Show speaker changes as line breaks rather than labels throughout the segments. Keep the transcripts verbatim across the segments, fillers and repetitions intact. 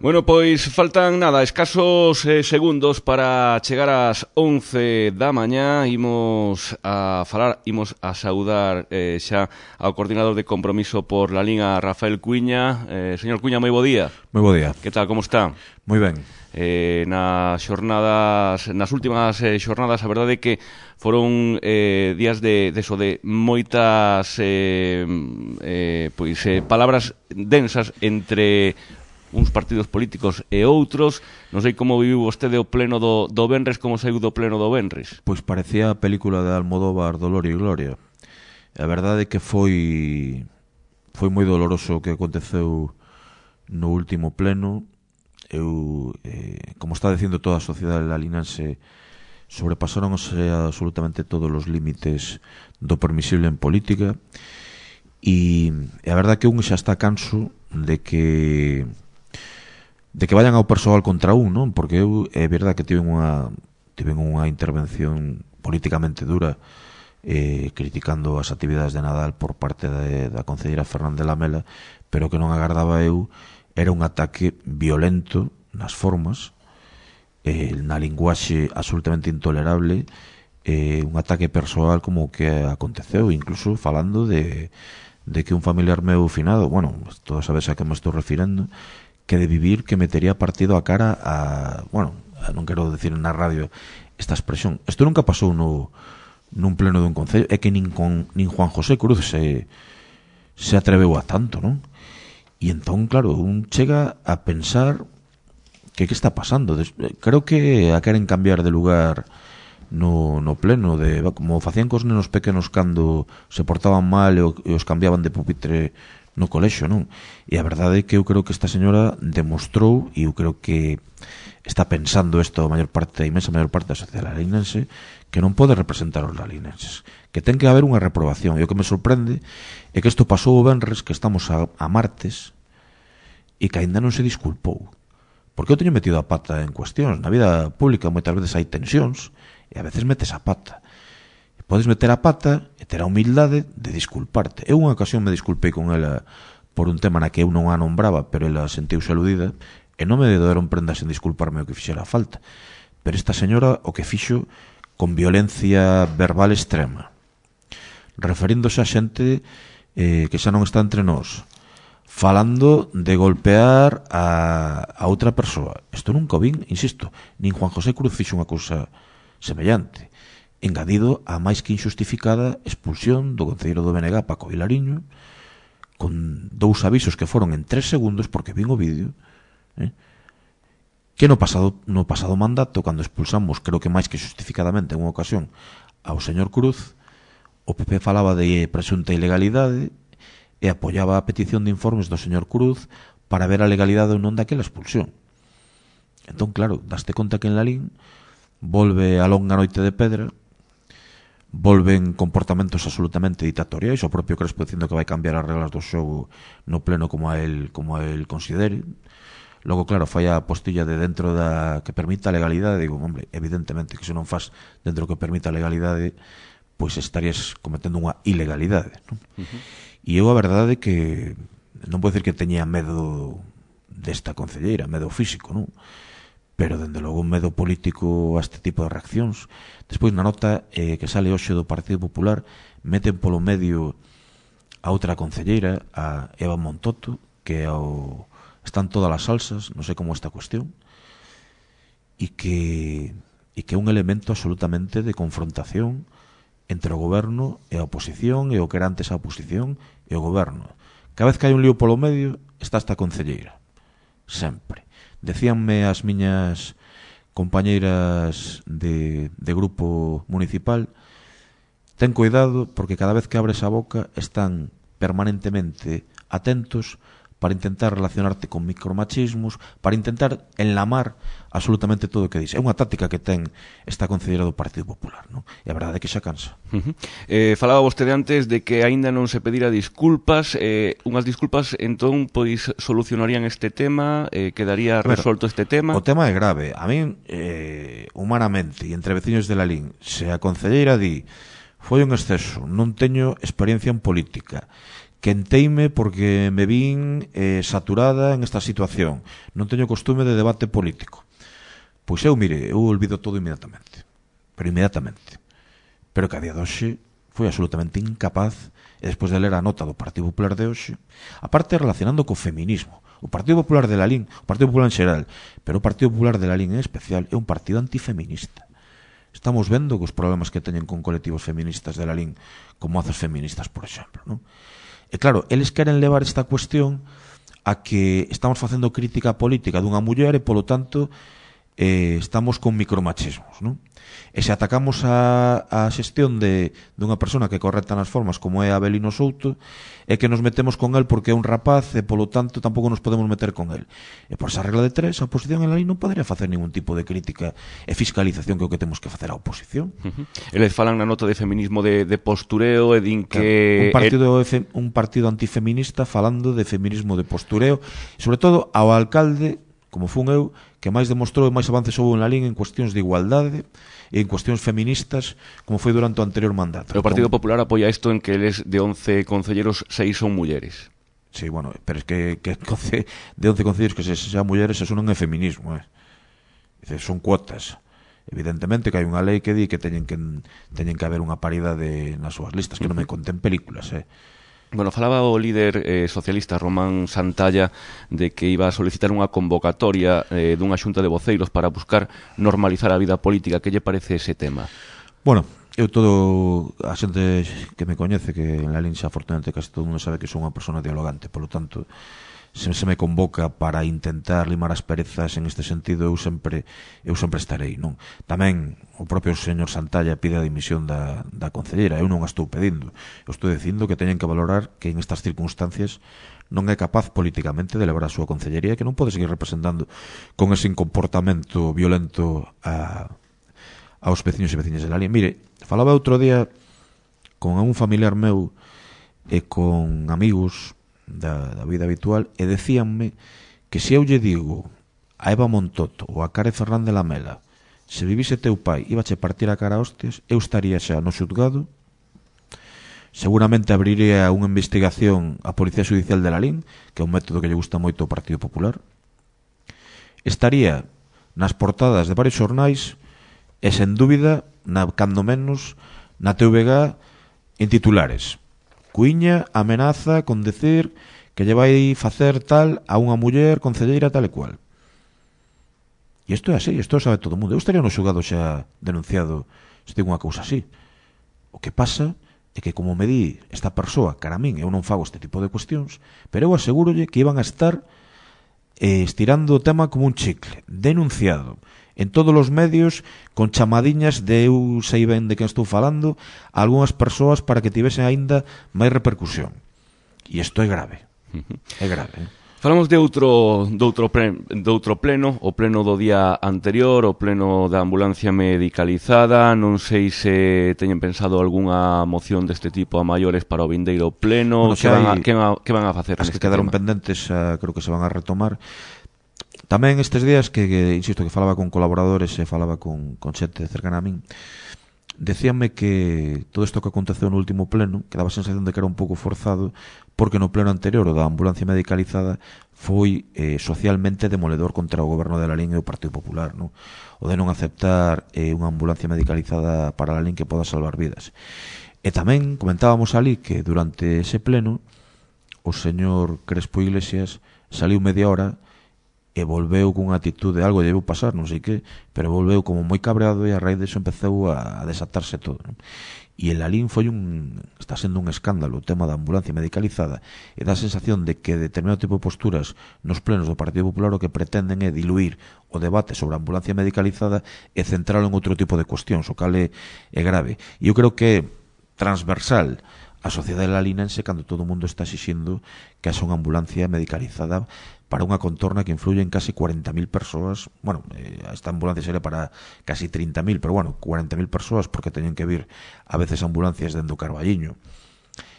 Bueno, pois faltan nada, escasos eh, segundos para chegar ás once da mañá. Imos a falar, imos a saudar eh, xa ao coordinador de compromiso por la liga, Rafael Cuiña. Eh, señor Cuiña, moi bo día.
Moi bo día.
Que tal, como está?
Moi ben.
Eh, nas xornadas, nas últimas eh, xornadas, a verdade é que foron eh, días de, de eso, de moitas eh, eh, pois, eh, palabras densas entre uns partidos políticos e outros. Non sei como viviu vostede o pleno do, do Venres, como saiu do pleno do Venres.
Pois parecía a película de Almodóvar, Dolor e Gloria. A verdade é que foi foi moi doloroso o que aconteceu no último pleno. Eu, eh, como está dicindo toda a sociedade lalinense, sobrepasaronse absolutamente todos os límites do permisible en política, e a verdade é que un xa está canso de que de que vayan ao persoal contra un, non? Porque eu, é verdade que tiven unha tiven unha intervención políticamente dura eh, criticando as actividades de Nadal por parte de, da concelleira Fernández Lamela, pero que non agardaba eu era un ataque violento nas formas, eh, na linguaxe absolutamente intolerable, eh, un ataque persoal como o que aconteceu, incluso falando de, de que un familiar meu finado, bueno, toda sabes a que me estou refirendo, que de vivir que metería partido a cara a, bueno, non quero decir na radio esta expresión. Isto nunca pasou no nun pleno dun concello, é que nin con nin Juan José Cruz se se atreveu a tanto, non? E entón, claro, un chega a pensar que que está pasando. Creo que a queren cambiar de lugar no, no pleno, de como facían cos nenos pequenos cando se portaban mal e os cambiaban de pupitre no colexo, non? E a verdade é que eu creo que esta señora demostrou, e eu creo que está pensando isto a maior parte, a imensa maior parte da sociedade lalinense, que non pode representar os lalinenses, que ten que haber unha reprobación. E o que me sorprende é que isto pasou o venres, que estamos a, a martes, e que aínda non se disculpou. Porque eu teño metido a pata en cuestións. Na vida pública moitas veces hai tensións, e a veces metes a pata. Podes meter a pata e ter a humildade de disculparte. Eu unha ocasión me disculpei con ela por un tema na que eu non a nombraba, pero ela sentiuse aludida, e non me deron prendas en disculparme o que fixera falta. Pero esta señora o que fixo con violencia verbal extrema, referíndose a xente eh, que xa non está entre nós, falando de golpear a, a outra persoa. Isto nunca o vin, insisto, nin Juan José Cruz fixo unha cousa semellante. Engadido a máis que injustificada expulsión do concelleiro do B N G, Paco Vilariño, con dous avisos que foron en tres segundos, porque vin o vídeo, eh? que no pasado, no pasado mandato, cando expulsamos, creo que máis que justificadamente en unha ocasión, ao señor Cruz, o P P falaba de presunta ilegalidade e apoiaba a petición de informes do señor Cruz para ver a legalidade ou non daquela expulsión. Entón, claro, daste conta que en Lalín volve a longa noite de pedra, volven comportamentos absolutamente ditatoriais, o propio Crespo dicindo que vai cambiar as reglas do xogo no pleno como a el, como a el considere. Logo, claro, fai a postilla de dentro da que permita a legalidade. Digo, hombre, evidentemente que se non faz dentro que permita a legalidade, pois estarías cometendo unha ilegalidade, non? Uh-huh. E eu a verdade é que non vou decir que teñía medo desta concelleira, medo físico, non? Pero, dende logo, un medo político a este tipo de reaccións. Despois, na nota eh, que sale hoxe do Partido Popular, meten polo medio a outra concelleira, a Eva Montoto, que ao... están todas as salsas, non sei como esta cuestión, e que e que é un elemento absolutamente de confrontación entre o goberno e a oposición, e o que era antes a oposición e o goberno. Cada vez que hai un lío polo medio, está esta concelleira. Sempre. Decíanme as miñas compañeiras de, de grupo municipal, ten cuidado porque cada vez que abres a boca están permanentemente atentos para intentar relacionarte con micromachismos, para intentar enlamar absolutamente todo o que dice. É unha táctica que ten esta concelleira do Partido Popular, non? E a verdade é que xa cansa.
Uh-huh. Eh, falaba vostede antes de que aínda non se pedira disculpas. Eh, unhas disculpas, entón, pois solucionarían este tema, eh, quedaría resolto este tema?
O tema é grave. A min, eh, humanamente, e entre veciños de Lalín, se a concelleira di foi un exceso, non teño experiencia en política, quenteime porque me vin eh, saturada en esta situación. Non teño costume de debate político. Pois eu, mire, eu olvido todo inmediatamente. Pero inmediatamente. Pero que a día de hoxe foi absolutamente incapaz, e despois de ler a nota do Partido Popular de hoxe, aparte relacionando co feminismo, o Partido Popular de Lalín, o Partido Popular en xeral, pero o Partido Popular de Lalín en especial é un partido antifeminista. Estamos vendo os problemas que teñen con colectivos feministas de Lalín, con mozas feministas, por exemplo, non? E claro, eles queren levar esta cuestión a que estamos facendo crítica política dunha muller e, polo tanto, eh, estamos con micromachismos, non? E se atacamos a, a xestión de dunha persona que correcta nas formas como é Abelino Souto, é que nos metemos con el porque é un rapaz e, polo tanto, tampouco nos podemos meter con el. E por esa regla de tres, a oposición en la lei non podería facer ningún tipo de crítica e fiscalización que é o que temos que facer a oposición.
Uh-huh. Eles falan na nota de feminismo de, de postureo e din que...
Claro, un partido, er... un partido antifeminista falando de feminismo de postureo, e, sobre todo, ao alcalde, como fun eu, que máis demostrou e máis avances houve en la lei en cuestións de igualdade e en cuestións feministas, como foi durante o anterior mandato.
O Partido Popular apoia isto en que eles de once concelleros, seis son mulleres.
Sí, bueno, pero es que, que de once concelleros que se sean mulleres, eso non é feminismo, eh? Dice, son cuotas. Evidentemente que hai unha lei que di que teñen que teñen que haber unha paridade nas súas listas, que non me conten películas, eh?
Bueno, falaba o líder eh, socialista Román Santalla de que iba a solicitar unha convocatoria eh, dunha xunta de voceiros para buscar normalizar a vida política. Que lle parece ese tema?
Bueno, eu todo a xente que me coñece, que en la linxa afortunadamente casi todo mundo sabe que son unha persona dialogante, polo tanto, se, se me convoca para intentar limar as perezas en este sentido, eu sempre eu sempre estarei, non? Tamén o propio señor Santalla pide a dimisión da, da concelleira, eu non a estou pedindo, eu estou dicindo que teñen que valorar que en estas circunstancias non é capaz políticamente de levar a súa concellería, que non pode seguir representando con ese comportamento violento a, aos veciños e veciñas de Lalín. Mire, falaba outro día con un familiar meu e con amigos da, da vida habitual e decíanme que se eu lle digo a Eva Montoto ou a Care Fernández Lamela, se vivise teu pai ibache partir a cara a hostias, eu estaría xa no xulgado, seguramente abriría unha investigación a Policía Judicial de Lalín, que é un método que lle gusta moito ao Partido Popular, estaría nas portadas de varios xornais e, sen dúbida, na, cando menos na T V G en titulares: Cuíña amenaza con decir que lle vai facer tal a unha muller concelleira tal e cual. E isto é así, isto sabe todo o mundo. Eu estaría no xulgado xa denunciado se digo unha cousa así. O que pasa é que, como me di esta persoa, cara a min, eu non fago este tipo de cuestións, pero eu asegurolle que iban a estar eh, estirando o tema como un chicle, denunciado en todos os medios, con chamadiñas de eu sei ben de quen estou falando a algunhas persoas para que tivesen aínda máis repercusión. E isto é grave. É grave, eh?
Falamos de outro, de, outro pre, de outro pleno, o pleno do día anterior, o pleno da ambulancia medicalizada. Non sei se teñen pensado algunha moción deste tipo a maiores para o vindeiro pleno. Bueno, que, van a, que, van a, que van a facer?
As que quedaron tema? pendentes, uh, creo que se van a retomar. Tamén estes días que, que, insisto, que falaba con colaboradores e falaba con, con xente cercana a min, decíanme que todo isto que aconteceu no último pleno, que daba a sensación de que era un pouco forzado, porque no pleno anterior, o da ambulancia medicalizada, foi eh, socialmente demoledor contra o goberno de Lalín e o Partido Popular, non? O de non aceptar eh, unha ambulancia medicalizada para Lalín que poda salvar vidas. E tamén comentábamos ali que durante ese pleno o señor Crespo Iglesias saliu media hora e volveu cunha atitude, algo debeu pasar, non sei que, pero volveu como moi cabreado e a raíz deso empezou a desatarse todo, non? E el Lalín foi un, está sendo un escándalo o tema da ambulancia medicalizada, e dá a sensación de que determinado tipo de posturas nos plenos do Partido Popular o que pretenden é diluir o debate sobre a ambulancia medicalizada e centralo en outro tipo de cuestións, o cal é, é grave. E eu creo que é transversal a sociedade lalinense cando todo o mundo está exixindo que haxa unha ambulancia medicalizada para unha contorna que influye en casi cuarenta mil persoas. Bueno, eh, esta ambulancia sería para casi trinta mil, pero bueno, cuarenta mil persoas porque teñen que vir a veces ambulancias dende o Carballiño.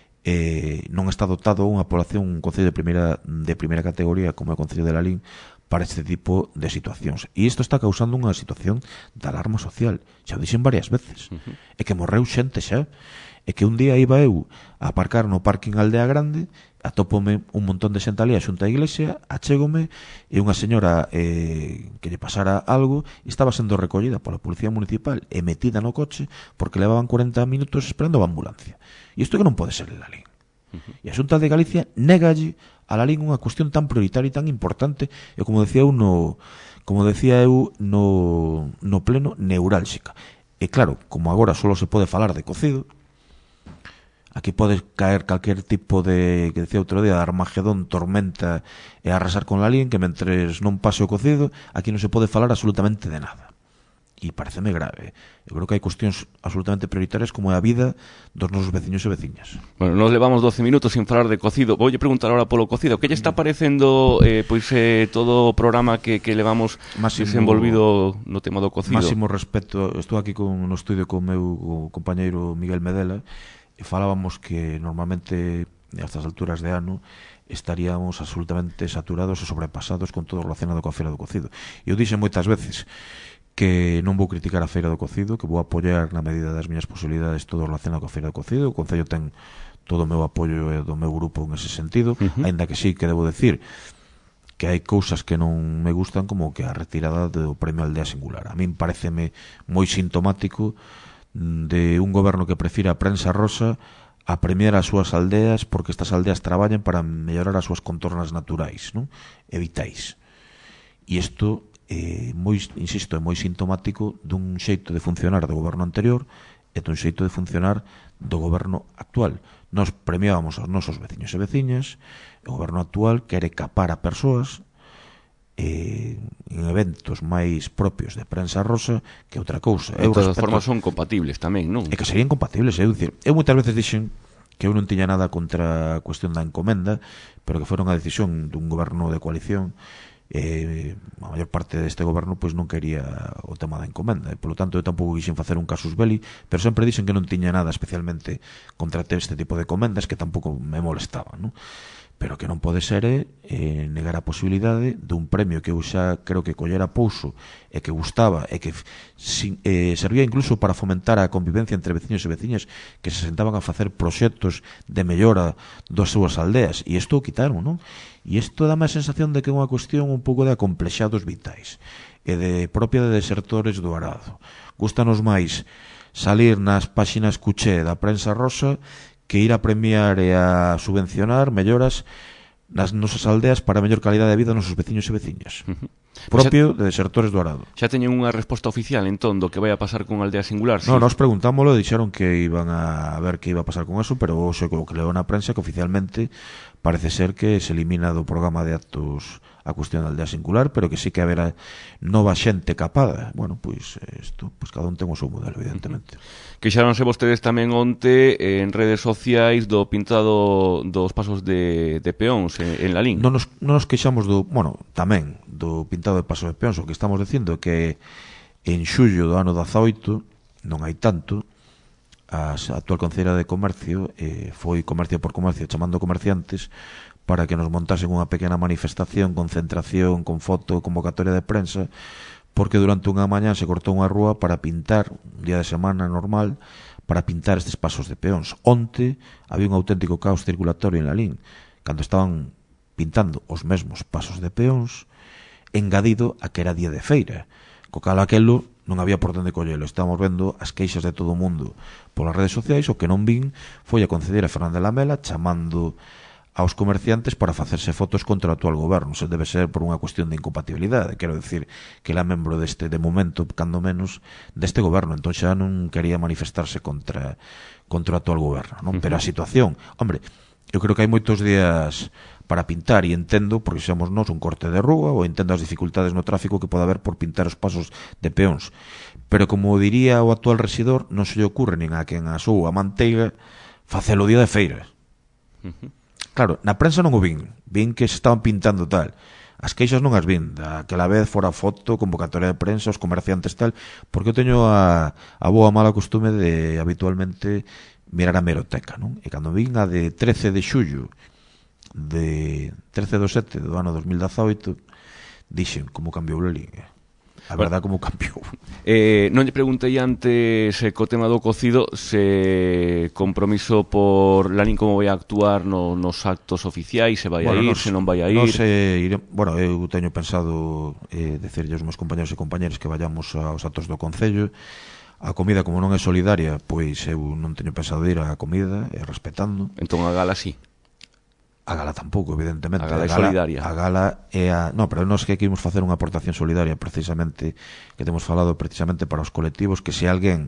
Eh, non está dotado unha población, un concello de primeira de primeira categoría como é o concello de Lalín para este tipo de situacións. E isto está causando unha situación de alarma social. Xa o dixen varias veces. Uh-huh. É que morreu xente xa. É que un día iba eu a aparcar no parking Aldea Grande, atópome un montón de xente ali a xunta a iglesia, achégome e unha señora eh, que lle pasara algo e estaba sendo recollida pola policía municipal e metida no coche porque levaban cuarenta minutos esperando a ambulancia. E isto que non pode ser en Lalín. Uh-huh. E a Xunta de Galicia négalle a Lalín unha cuestión tan prioritaria e tan importante e como decía eu no, como decía eu no, no pleno, neurálxica. E claro, como agora só se pode falar de cocido, aquí pode caer calquer tipo de, que decía outro día, de Armagedón, tormenta e arrasar con Lalín, que mentres non pase o cocido, aquí non se pode falar absolutamente de nada. E pareceme grave. Eu creo que hai cuestións absolutamente prioritarias como é a vida dos nosos veciños e veciñas.
Bueno, nos levamos doce minutos sin falar de cocido. Voulle preguntar ahora polo cocido. Que lle está parecendo eh, pois eh, todo o programa que, que levamos máximo, desenvolvido no tema do cocido?
Máximo respeto. Estou aquí con, no estudio con o meu compañeiro Miguel Medela e falábamos que normalmente a estas alturas de ano estaríamos absolutamente saturados e sobrepasados con todo relacionado coa Feira do Cocido. Eu dixen moitas veces que non vou criticar a Feira do Cocido, que vou apoiar na medida das miñas posibilidades todo relacionado coa Feira do Cocido. O Concello ten todo o meu apoio e do meu grupo en ese sentido, uh-huh. Ainda que sí que debo decir que hai cousas que non me gustan, como que a retirada do Premio Aldea Singular. A min pareceme moi sintomático de un goberno que prefira a prensa rosa a premiar as súas aldeas porque estas aldeas traballen para mellorar as súas contornas naturais, non? E vitais. E isto Eh, moi, insisto, é moi sintomático dun xeito de funcionar do goberno anterior e dun xeito de funcionar do goberno actual. Nos premiábamos aos nosos veciños e veciñas, o goberno actual quere capar a persoas eh, en eventos máis propios de prensa rosa que outra cousa.
De todas as formas son compatibles tamén, non?
É que serían compatibles, é dicir, eu moitas veces dixen que eu non tiña nada contra a cuestión da encomenda, pero que fora unha decisión dun goberno de coalición. Eh, a maior parte deste goberno pois non quería o tema da encomenda e polo tanto eu tampouco quixen facer un casus belli, pero sempre dixen que non tiña nada especialmente contra este tipo de comendas, que tampouco me molestaban, non? Pero que non pode ser é eh, negar a posibilidade dun premio que eu xa creo que collera pouso e que gustaba e que sin, eh, servía incluso para fomentar a convivencia entre veciños e veciñas que se sentaban a facer proxectos de mellora das súas aldeas, e isto o quitaron, non? E isto dá máis sensación de que é unha cuestión un pouco de acomplexados vitais e de propia de desertores do arado. Gústanos máis salir nas páxinas cuché da prensa rosa que ir a premiar e a subvencionar melloras nas nosas aldeas para a mellor calidade de vida dos nosos veciños e veciñas. Uh-huh. Propio xa, de desertores do arado.
Xa teñen unha resposta oficial, entón, do que vai a pasar con Aldea Singular?
No, sí. Nos preguntámoslo, dixeron que iban a ver que iba a pasar con eso, pero hoxe o que leo na prensa que oficialmente parece ser que se elimina do programa de actos a cuestión da Aldea Singular, pero que sí que haberá nova xente capada. Bueno, pois isto, pois cada un ten o seu modelo, evidentemente.
Uh-huh. Queixáronse vostedes tamén onte en redes sociais do pintado dos pasos de, de peóns en, en Lalín.
Non nos, non nos queixamos do, bueno, tamén do pintado de pasos de peóns. O que estamos dicindo é que en xullo do ano dezaoito, non hai tanto, a actual Concelleira de Comercio eh, foi Comercio por Comercio chamando comerciantes para que nos montasen unha pequena manifestación, concentración, con foto, convocatoria de prensa, porque durante unha mañá se cortou unha rúa para pintar, un día de semana normal, para pintar estes pasos de peóns. Onte había un auténtico caos circulatorio en Lalín, cando estaban pintando os mesmos pasos de peóns, engadido a que era día de feira. Co cal aquelo non había por onde collelo. Estamos vendo as queixas de todo o mundo polas redes sociais. O que non vin foi a concelleira Fernanda Lamela chamando aos comerciantes para facerse fotos contra o actual goberno. Se debe ser por unha cuestión de incompatibilidade. Quero decir que ela é membro deste, de momento, cando menos, deste goberno. Entón xa non quería manifestarse contra, contra o actual goberno, non? Pero a situación, hombre, eu creo que hai moitos días para pintar, e entendo, porque somos nós un corte de rúa, ou entendo as dificultades no tráfico que pode haber por pintar os pasos de peóns. Pero como diría o actual rexidor, non se lle ocurre nin a quen asou a manteiga facelo día de feira. Uh-huh. Claro, na prensa non o vin, vin que se estaban pintando tal. As queixas non as vin, daquela vez fora foto, convocatoria de prensa, os comerciantes tal, porque eu teño a, a boa mala costume de habitualmente mirar a meroteca, non? E cando vin a de trece de xullo de trece do sete do ano dos mil dezaoito, dixen como cambiou a liga. A verdade como cambiou.
Eh, non lle preguntei antes eh, co tema do cocido se compromiso por Lalín como vai a actuar no, nos actos oficiais, se vai bueno, a ir, nos, se non vai a ir.
Non sei, ire, bueno, eu teño pensado eh, decirlle aos meus compañeros e compañeras que vayamos aos actos do Concello. A comida, como non é solidaria, pois eu non teño pensado ir á comida, e respetando.
Entón a gala sí.
A gala tampouco, evidentemente.
A gala é solidaria.
A gala é a... Non, pero nós que queremos facer unha aportación solidaria, precisamente, que temos falado precisamente para os colectivos, que se alguén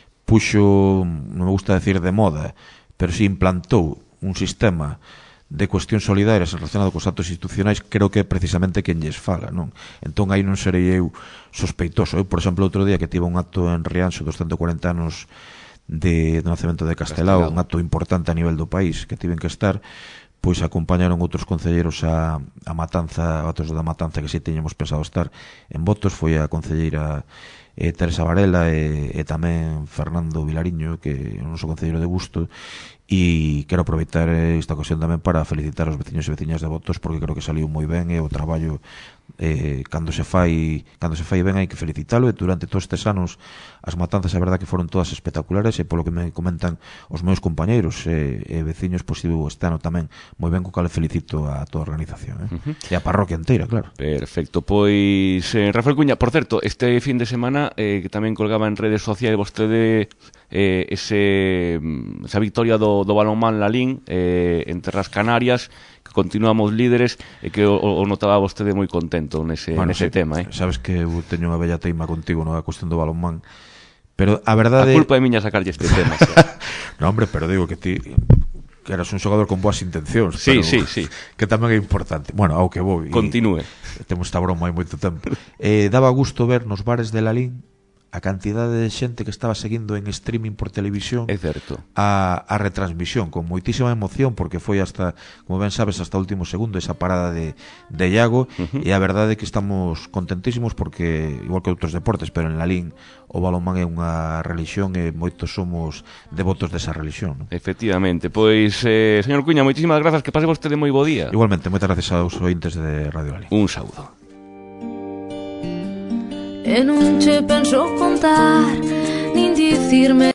puxo, non me gusta decir de moda, pero se implantou un sistema de cuestións solidarias relacionado cos actos institucionais, creo que é precisamente quen lles fala, non? Entón aí non serei eu sospeitoso. Eu, por exemplo, outro día que tive un acto en Rianxo dos ciento cuarenta anos de, do nacemento de Castelao, Castelao, un acto importante a nivel do país, que tiven que estar, pois acompañaron outros concelleiros a, a Matanza, a outros da Matanza que si teñemos pensado estar en votos, foi a concelleira eh, Teresa Varela e, e tamén Fernando Vilariño, que é o noso concelleiro de Busto, e quero aproveitar esta ocasión tamén para felicitar aos veciños e veciñas de Votos, porque creo que saliu moi ben e o traballo eh, cando se fai cando se fai ben hai que felicitalo, e durante todos estes anos as matanzas é verdade que foron todas espectaculares, e polo que me comentan os meus compañeiros e, e veciños, pois este ano tamén moi ben, co cal felicito a toda a organización, eh? Uh-huh. E a parroquia inteira, claro.
Perfecto, pois eh, Rafael Cuña, por certo, este fin de semana eh, que tamén colgaba en redes sociais vostede eh, ese, esa victoria do, do balonmán Lalín eh, en Terras Canarias, que continuamos líderes, e que o, o notaba vostede moi contento nese, bueno, nese sí, tema, eh?
Sabes que eu teño unha bella teima contigo na cuestión do balonmán, pero a verdade...
A culpa é miña sacarlle este tema.
No, hombre, pero digo que ti que eras un xogador con boas intencións,
sí,
pero
sí, sí,
que tamén é importante. Bueno, ao que vou.
Continúe.
Temos esta broma hai moito tempo. Eh, daba gusto ver nos bares de Lalín a cantidade de xente que estaba seguindo en streaming por televisión,
é certo,
a, a retransmisión con moitísima emoción, porque foi hasta, como ben sabes, hasta o último segundo esa parada de, de Iago, uh-huh. E a verdade é que estamos contentísimos porque, igual que outros deportes, pero en Lalín o balonmán é unha religión e moitos somos devotos desa religión, non?
Efectivamente, pois, eh, señor Cuña, moitísimas grazas, que pase vostede moi bo día.
Igualmente, moitas gracias aos ointes de Radio Lalín.
Un saúdo.
E non che penso contar, nin dicirme